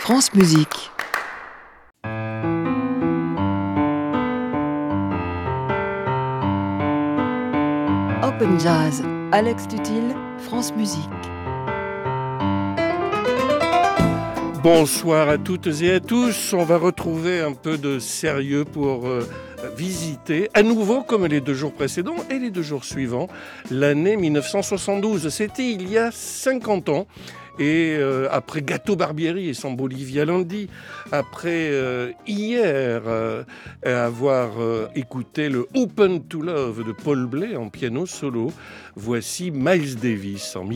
France Musique. Open Jazz, Alex Tutil, France Musique. Bonsoir à toutes et à tous. On va retrouver un peu de sérieux pour visiter, à nouveau comme les 2 jours précédents et les 2 jours suivants, l'année 1972. C'était il y a 50 ans. Et après Gato Barbieri et son Bolivia Lundi, après hier avoir écouté le Open to Love de Paul Bley en piano solo, voici Miles Davis en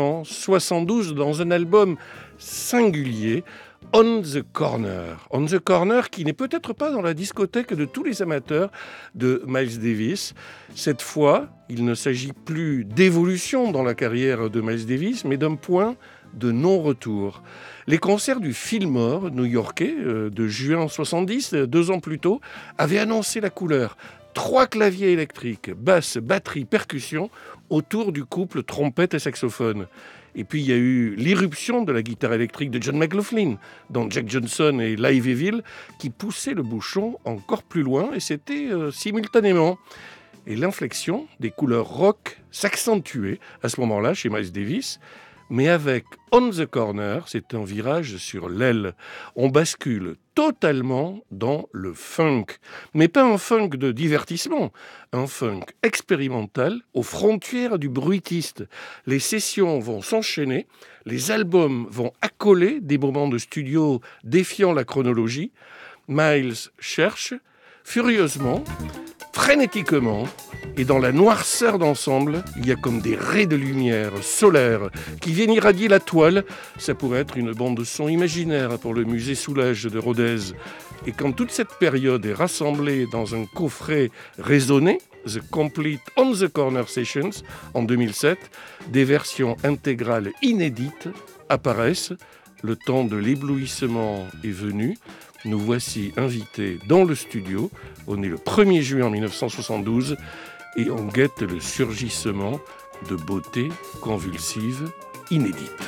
1972 dans un album singulier, On the Corner. On the Corner qui n'est peut-être pas dans la discothèque de tous les amateurs de Miles Davis. Cette fois, il ne s'agit plus d'évolution dans la carrière de Miles Davis, mais d'un point de non-retour. Les concerts du Fillmore new-yorkais de juin 70, 2 ans plus tôt, avaient annoncé la couleur. 3 claviers électriques, basse, batterie, percussion, autour du couple trompette et saxophone. Et puis il y a eu l'irruption de la guitare électrique de John McLaughlin dans Jack Johnson et Live Evil qui poussait le bouchon encore plus loin, et c'était simultanément. Et l'inflexion des couleurs rock s'accentuait à ce moment-là chez Miles Davis. Mais avec On the Corner, c'est un virage sur l'aile. On bascule totalement dans le funk. Mais pas un funk de divertissement, un funk expérimental aux frontières du bruitiste. Les sessions vont s'enchaîner, les albums vont accoler des moments de studio défiant la chronologie. Miles cherche furieusement, frénétiquement, et dans la noirceur d'ensemble, il y a comme des raies de lumière solaire qui viennent irradier la toile. Ça pourrait être une bande son imaginaire pour le musée Soulages de Rodez. Et quand toute cette période est rassemblée dans un coffret raisonné, The Complete On the Corner Sessions, en 2007, des versions intégrales inédites apparaissent. Le temps de l'éblouissement est venu. Nous voici invités dans le studio. On est le 1er juin 1972 et on guette le surgissement de beauté convulsive inédite.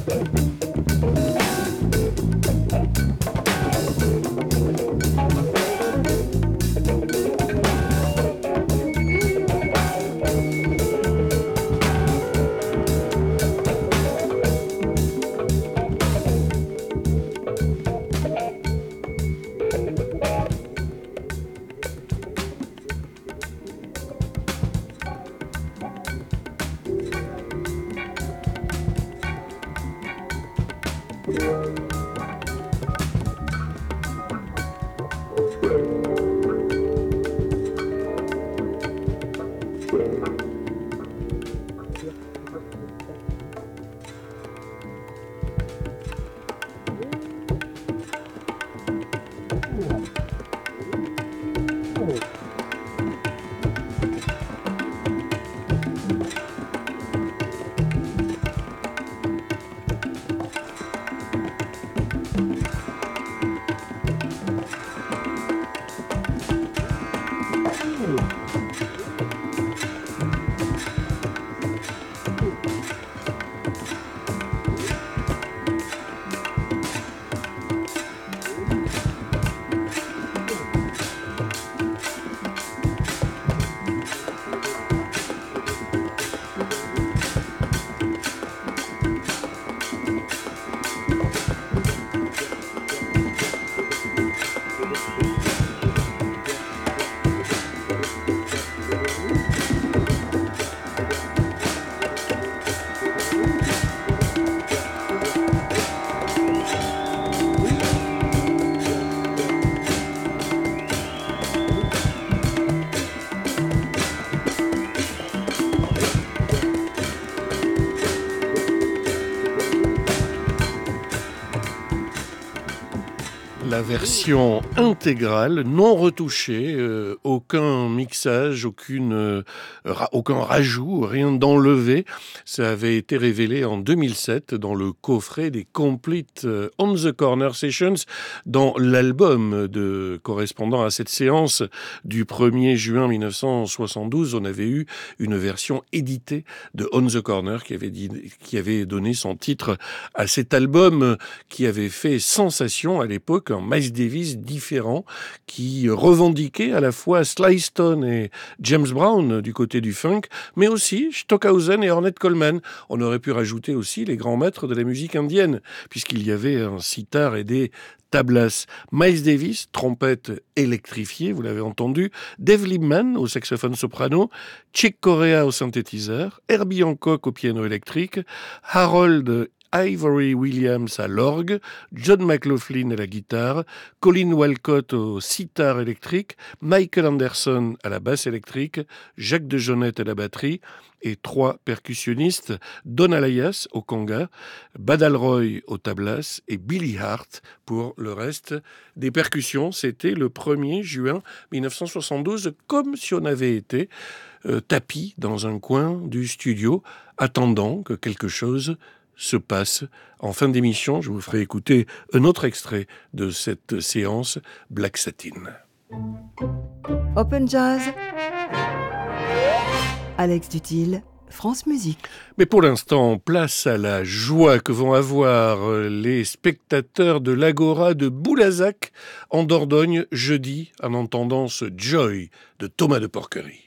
La version intégrale, non retouchée, aucun mixage, aucun rajout, rien d'enlevé. Ça avait été révélé en 2007 dans le coffret des Complete On the Corner Sessions, dans l'album correspondant à cette séance du 1er juin 1972. On avait eu une version éditée de On the Corner qui avait donné son titre à cet album qui avait fait sensation à l'époque, un Miles Davis différent qui revendiquait à la fois Sly Stone et James Brown du côté du funk, mais aussi Stockhausen et Ornette Coleman. On aurait pu rajouter aussi les grands maîtres de la musique indienne, puisqu'il y avait un sitar et des tablas. Miles Davis, trompette électrifiée, vous l'avez entendu, Dave Liebman au saxophone soprano, Chick Corea au synthétiseur, Herbie Hancock au piano électrique, Harold Ivory Williams à l'orgue, John McLaughlin à la guitare, Colin Walcott au sitar électrique, Michael Anderson à la basse électrique, Jacques de Jonette à la batterie et 3 percussionnistes, Don Alayas au conga, Bad Alroy au tablas et Billy Hart pour le reste des percussions. C'était le 1er juin 1972, comme si on avait été tapis dans un coin du studio, attendant que quelque chose se passe. En fin d'émission, je vous ferai écouter un autre extrait de cette séance Black Satin. Open Jazz, Alex Dutil, France Musique. Mais pour l'instant, place à la joie que vont avoir les spectateurs de l'Agora de Boulazac en Dordogne jeudi en entendant ce Joy de Thomas de Porquerie.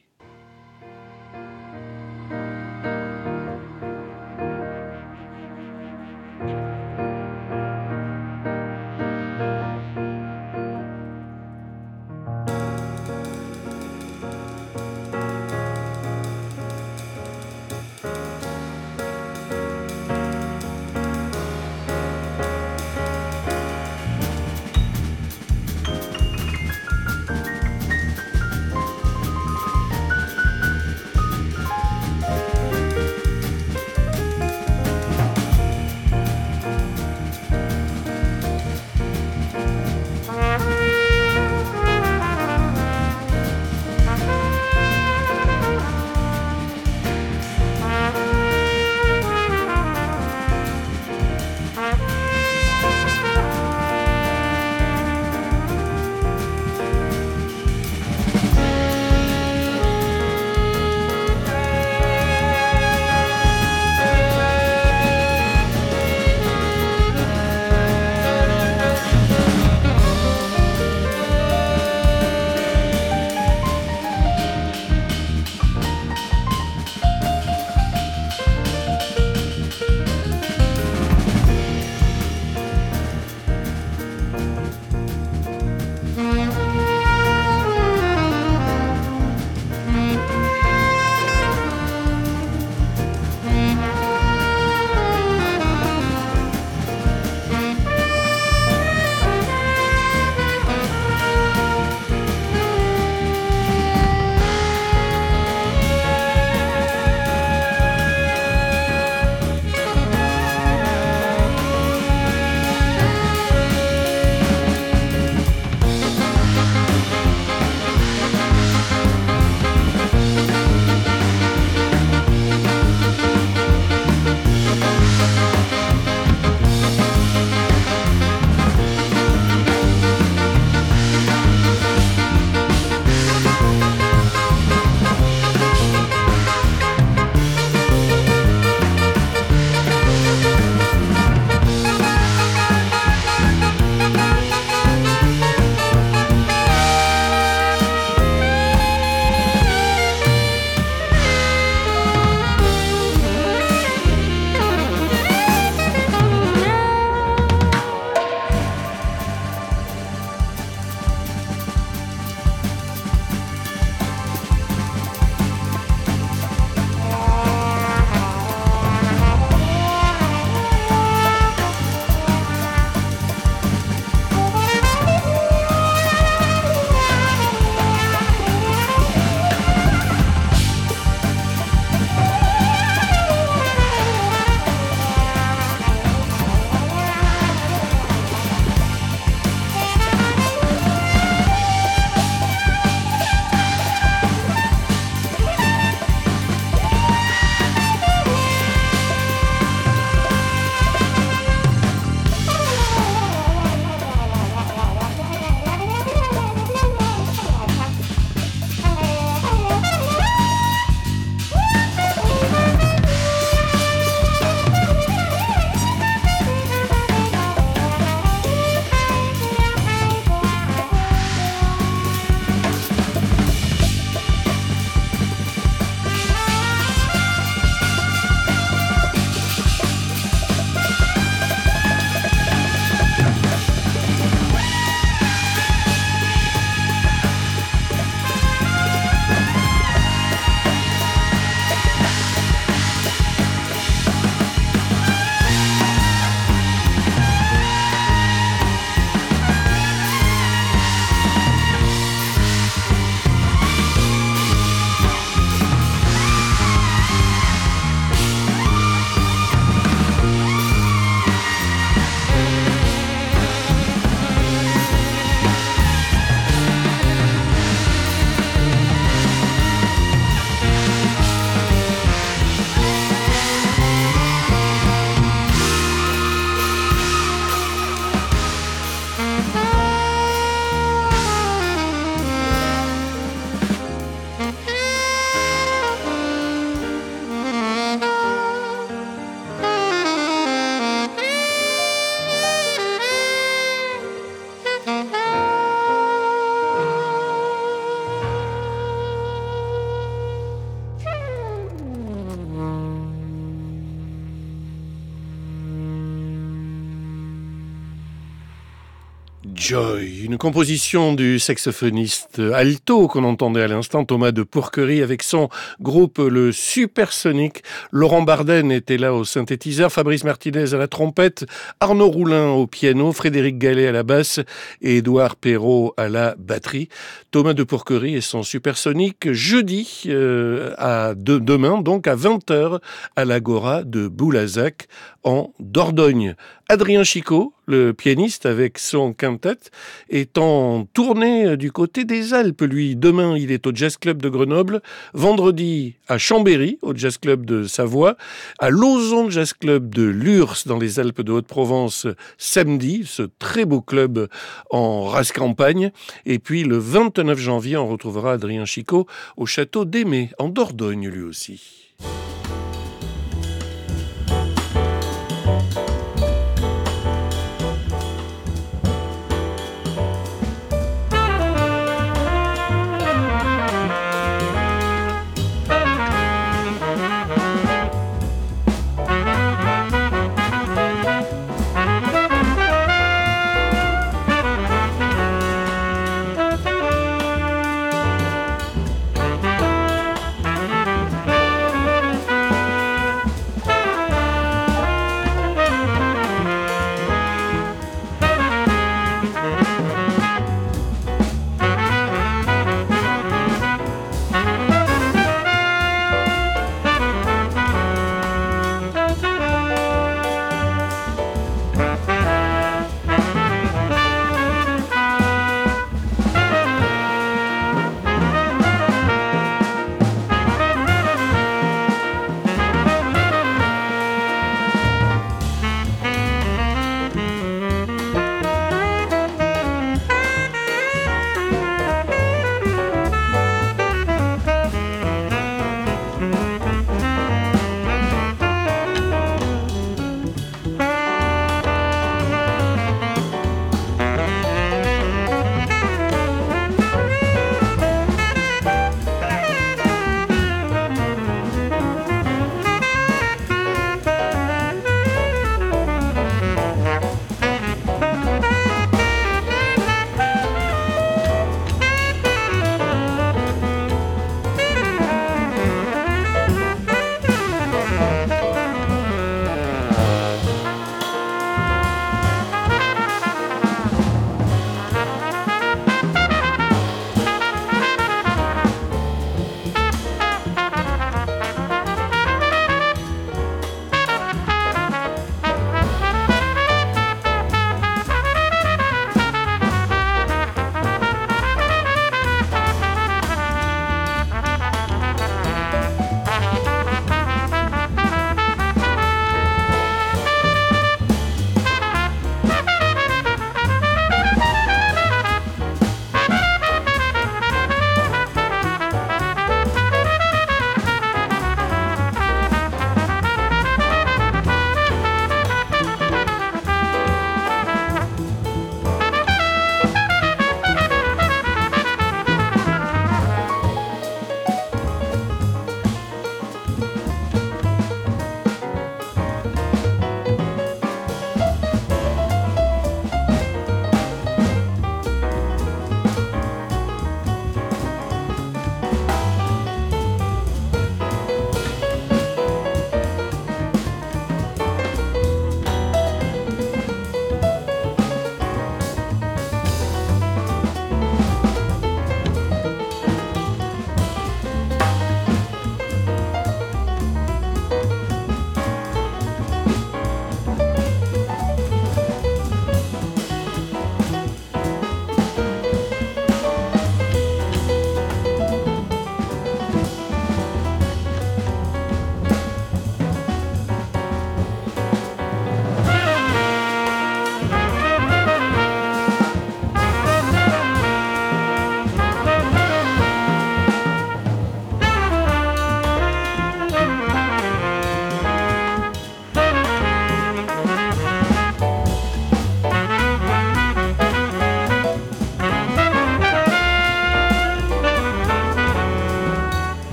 Joy, une composition du saxophoniste alto qu'on entendait à l'instant, Thomas de Pourquerie, avec son groupe le Supersonic. Laurent Barden était là au synthétiseur, Fabrice Martinez à la trompette, Arnaud Roulin au piano, Frédéric Gallet à la basse et Édouard Perrault à la batterie. Thomas de Pourquerie et son Supersonic jeudi demain, donc à 20h à l'Agora de Boulazac en Dordogne. Adrien Chicot, le pianiste avec son quintet, est en tournée du côté des Alpes. Lui, demain, il est au Jazz Club de Grenoble, vendredi à Chambéry, au Jazz Club de Savoie, à Lauzon Jazz Club de Lurs, dans les Alpes de Haute-Provence, samedi, ce très beau club en race campagne. Et puis, le 29 janvier, on retrouvera Adrien Chicot au Château d'Aimé, en Dordogne, lui aussi.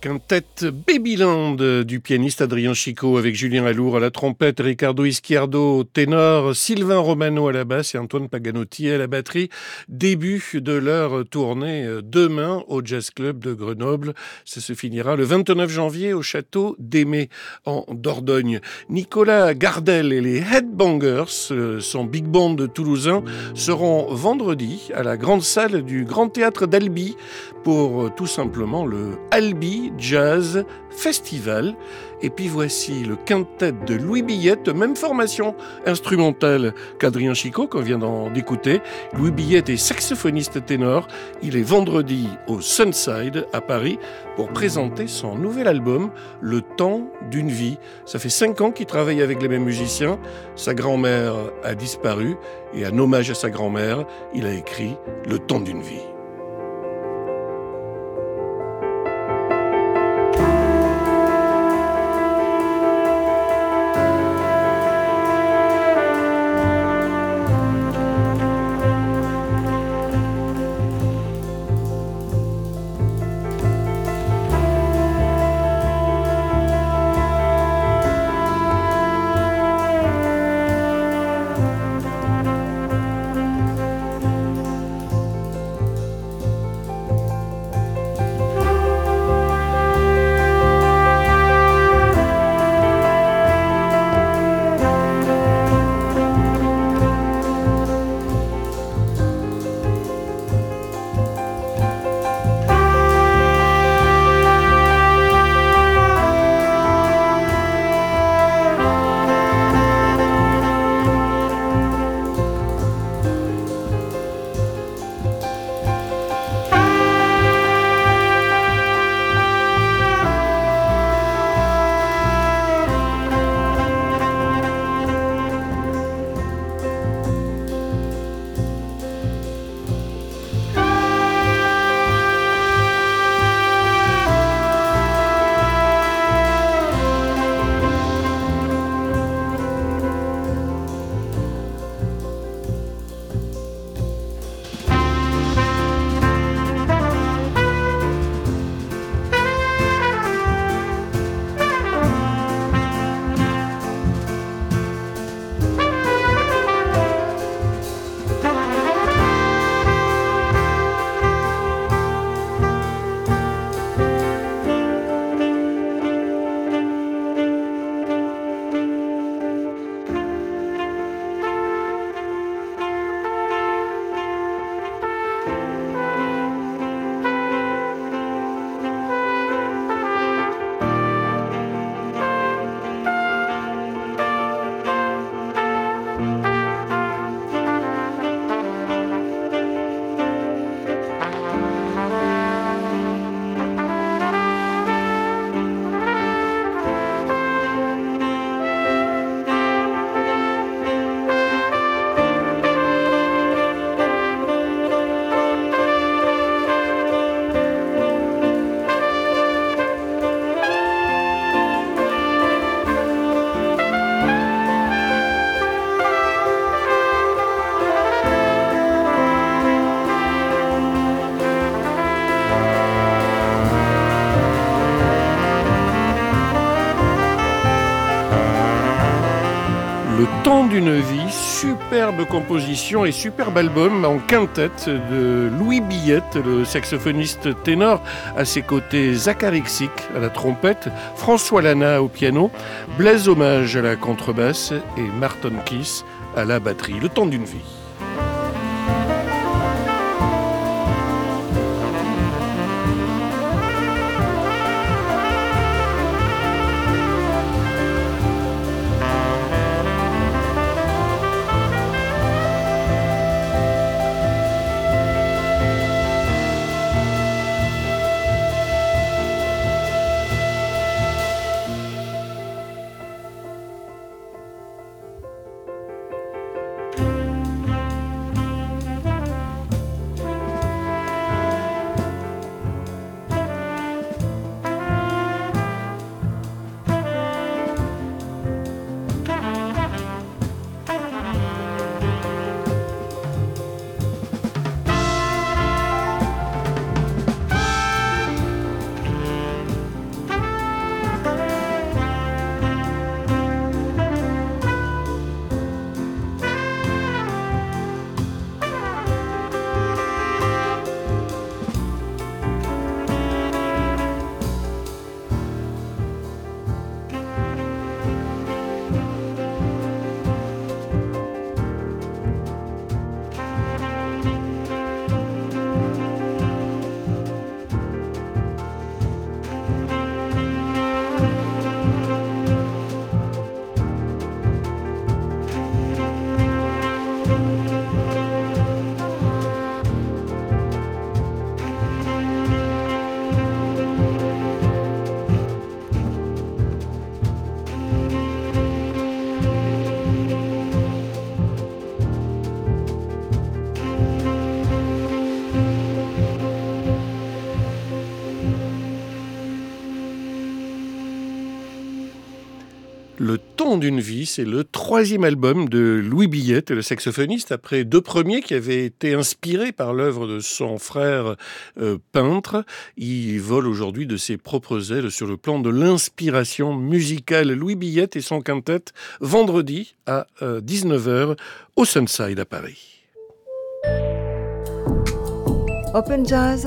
quintet Babyland du pianiste Adrien Chicot avec Julien Alour à la trompette, Riccardo Izquierdo au ténor, Sylvain Romano à la basse et Antoine Paganotti à la batterie. Début de leur tournée demain au Jazz Club de Grenoble. Ça se finira le 29 janvier au château d'Aimé en Dordogne. Nicolas Gardel et les Headbangers, son big band toulousain, seront vendredi à la grande salle du Grand Théâtre d'Albi pour tout simplement le Albi Jazz Festival. Et puis voici le quintet de Louis Billette, même formation instrumentale qu'Adrien Chicot qu'on vient d'écouter. Louis Billette est saxophoniste ténor. Il est vendredi au Sunside à Paris pour présenter son nouvel album Le Temps d'une vie. Ça fait 5 ans qu'il travaille avec les mêmes musiciens. Sa grand-mère a disparu et en hommage à sa grand-mère, il a écrit Le Temps d'une vie. Temps d'une vie, superbe composition et superbe album en quintette de Louis Billette, le saxophoniste ténor, à ses côtés Zachary Xick à la trompette, François Lana au piano, Blaise Hommage à la contrebasse et Martin Kiss à la batterie. Le temps d'une vie. Diamant d'une vie, c'est le 3e album de Louis Billette, le saxophoniste, après 2 premiers qui avaient été inspirés par l'œuvre de son frère peintre. Il vole aujourd'hui de ses propres ailes sur le plan de l'inspiration musicale. Louis Billette et son quintet, vendredi à 19h au Sunside à Paris. Open Jazz,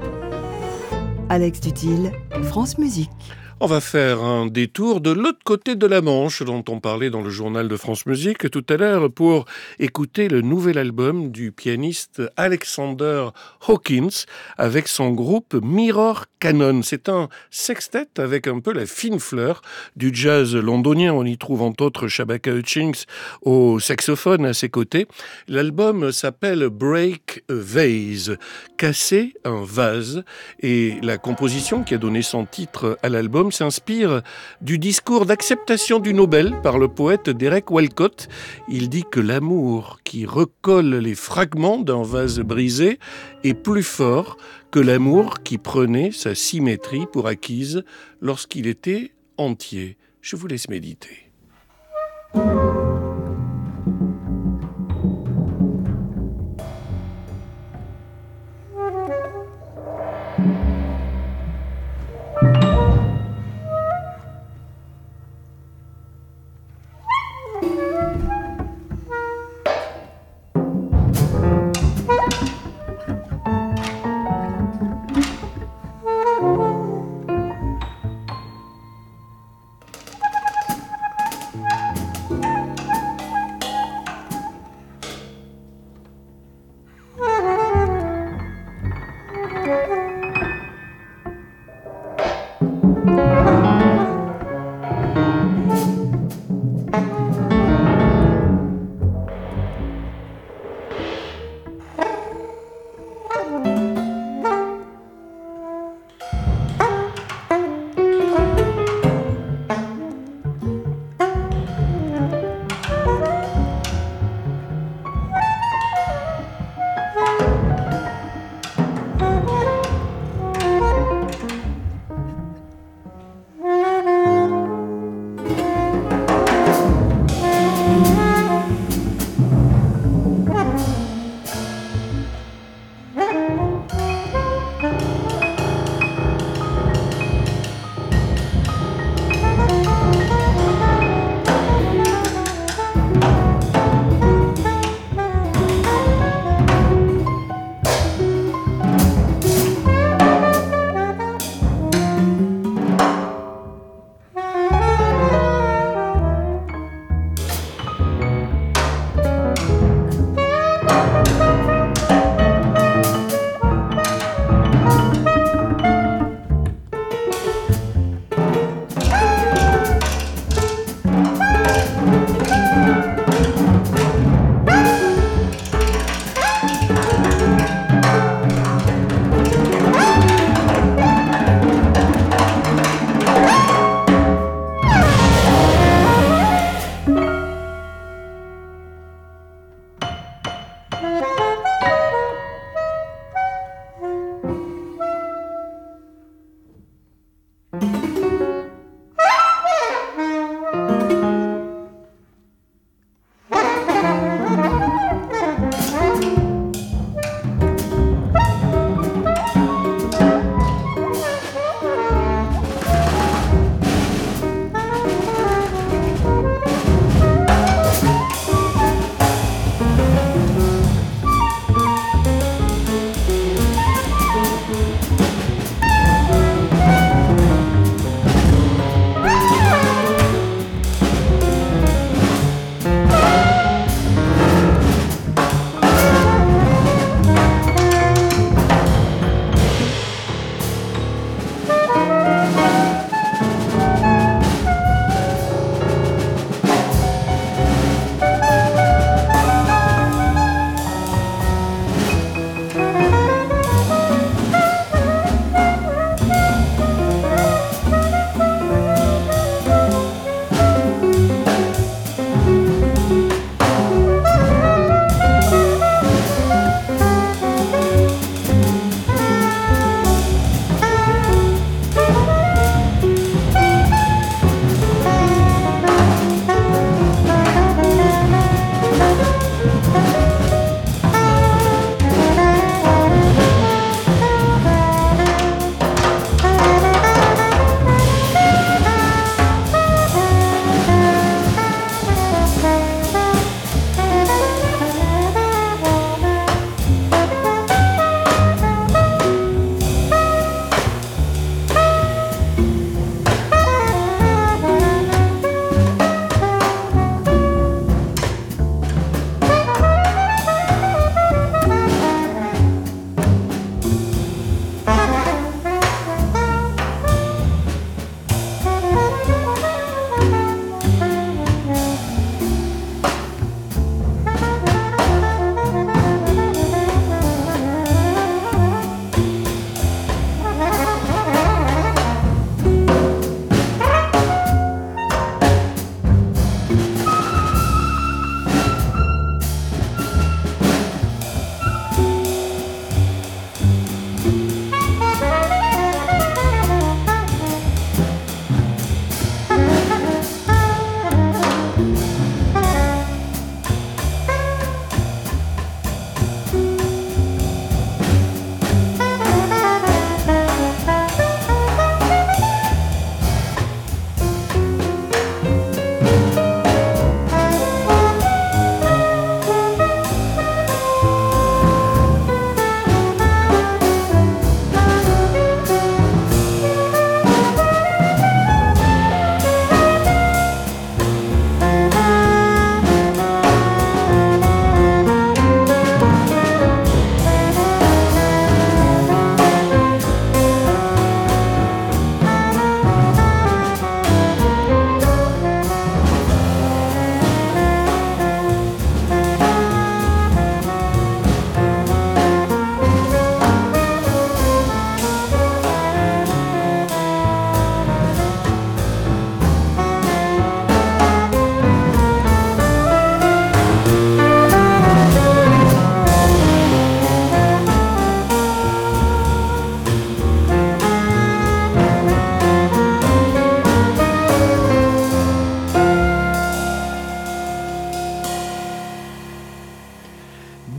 Alex Dutil, France Musique. On va faire un détour de l'autre côté de la Manche dont on parlait dans le journal de France Musique tout à l'heure pour écouter le nouvel album du pianiste Alexander Hawkins avec son groupe Mirror Canon. C'est un sextet avec un peu la fine fleur du jazz londonien. On y trouve entre autres Shabaka Hutchings au saxophone à ses côtés. L'album s'appelle Break a Vase, casser un vase, et la composition qui a donné son titre à l'album s'inspire du discours d'acceptation du Nobel par le poète Derek Walcott. Il dit que l'amour qui recolle les fragments d'un vase brisé est plus fort que l'amour qui prenait sa symétrie pour acquise lorsqu'il était entier. Je vous laisse méditer.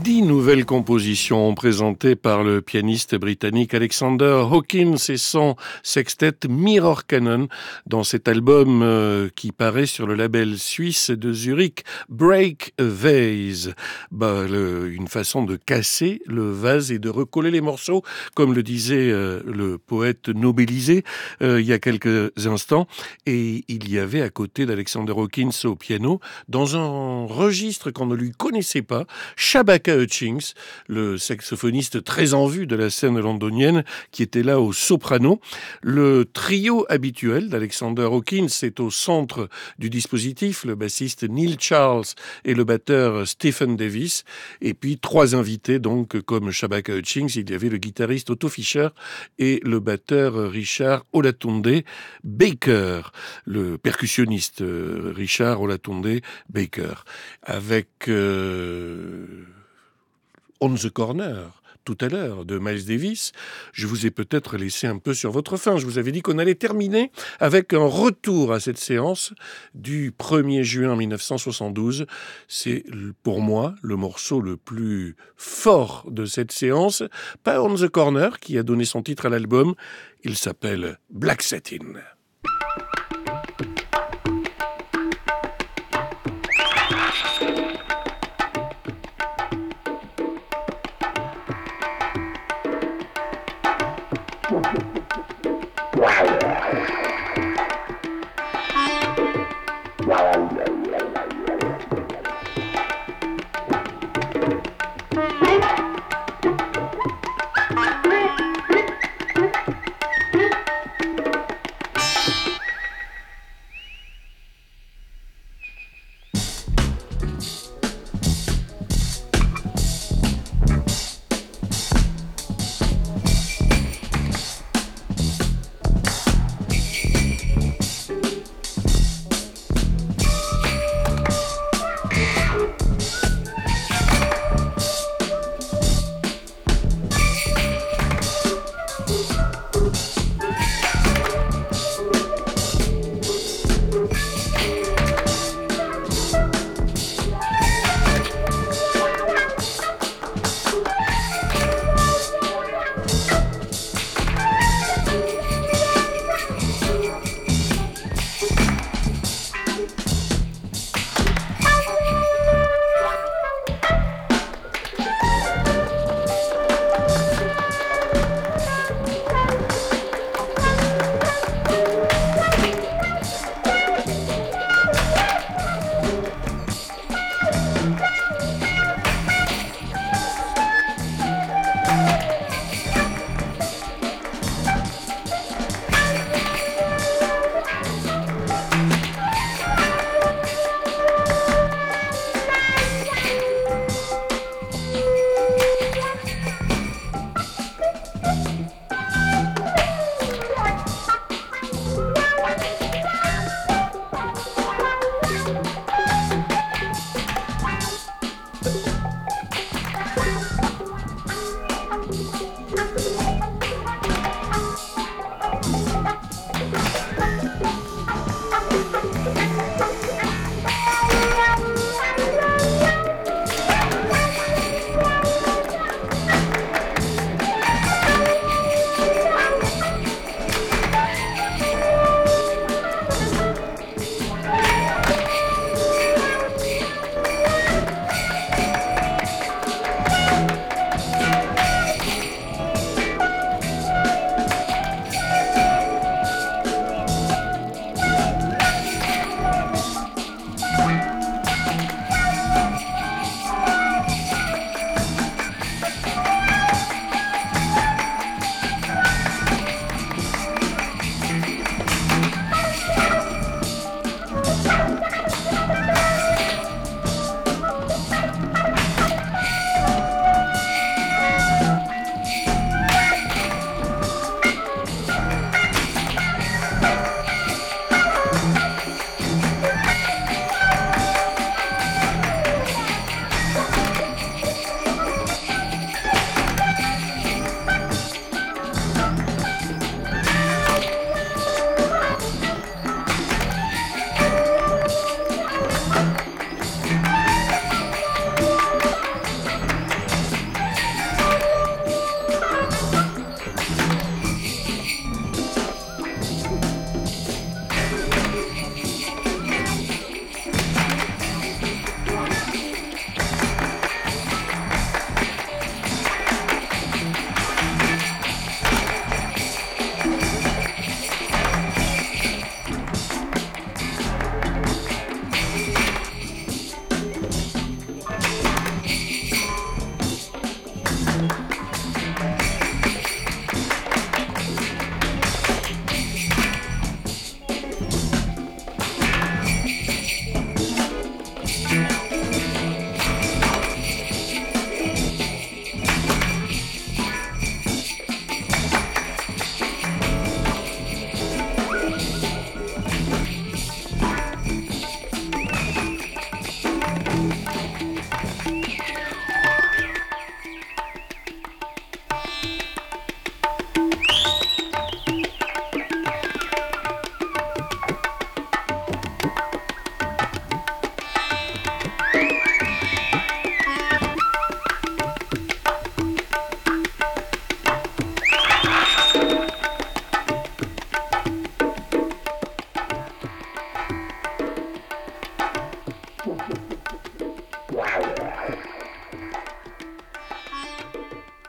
10 nouvelles compositions présentées par le pianiste britannique Alexander Hawkins et son sextet Mirror Canon dans cet album qui paraît sur le label suisse de Zurich, Break a Vase. Une façon de casser le vase et de recoller les morceaux, comme le disait le poète nobelisé il y a quelques instants. Et il y avait à côté d'Alexander Hawkins au piano, dans un registre qu'on ne lui connaissait pas, Shabaka Hutchings, le saxophoniste très en vue de la scène londonienne, qui était là au soprano. Le trio habituel d'Alexander Hawkins est au centre du dispositif, le bassiste Neil Charles et le batteur Stephen Davis. Et puis 3 invités, donc, comme Shabaka Hutchings, il y avait le guitariste Otto Fischer et le batteur Richard Olatunde Baker, le percussionniste Richard Olatunde Baker, avec On the Corner, tout à l'heure, de Miles Davis. Je vous ai peut-être laissé un peu sur votre faim. Je vous avais dit qu'on allait terminer avec un retour à cette séance du 1er juin 1972. C'est pour moi le morceau le plus fort de cette séance. Pas On the Corner, qui a donné son titre à l'album. Il s'appelle Black Satin.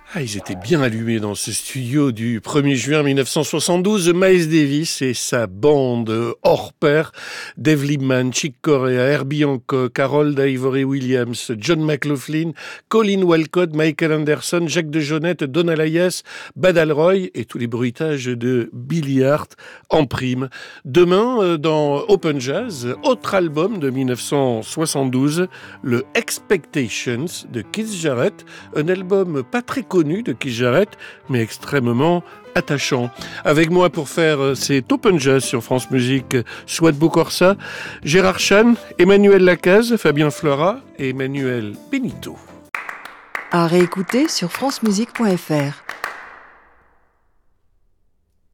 Ah, ils étaient bien allumés dans ce studio du 1er juin 1972. Miles Davis et sa bande hors pair. Dave Liebman, Chick Corea, Herbie Hancock, Harold Ivory Williams, John McLaughlin, Colin Walcott, Michael Anderson, Jacques DeJohnette, Donald Hayes, Bad Alroy et tous les bruitages de Billy Hart en prime. Demain, dans Open Jazz, autre album de 1972, le Expectations de Keith Jarrett, un album pas très connu de Keith Jarrett, mais extrêmement attachant. Avec moi pour faire cet Open Jazz sur France Musique, Souad Boukorsa, Gérard Chan, Emmanuel Lacaze, Fabien Flora et Emmanuel Benito. À réécouter sur francemusique.fr.